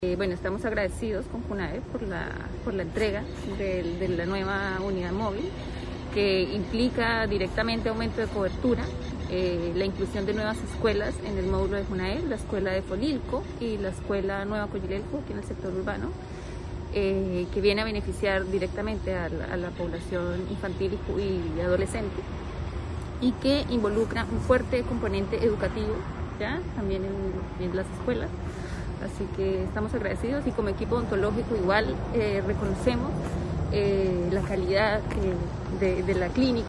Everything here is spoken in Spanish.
Bueno, estamos agradecidos con FUNADE por la entrega de la nueva unidad móvil, que implica directamente aumento de cobertura, la inclusión de nuevas escuelas en el módulo de FUNADE, la escuela de Folilco y la escuela Nueva Coyilelco, aquí en el sector urbano, que viene a beneficiar directamente a la población infantil y adolescente, y que involucra un fuerte componente educativo, ¿ya? También en las escuelas. Así que estamos agradecidos y como equipo odontológico igual reconocemos la calidad de la clínica.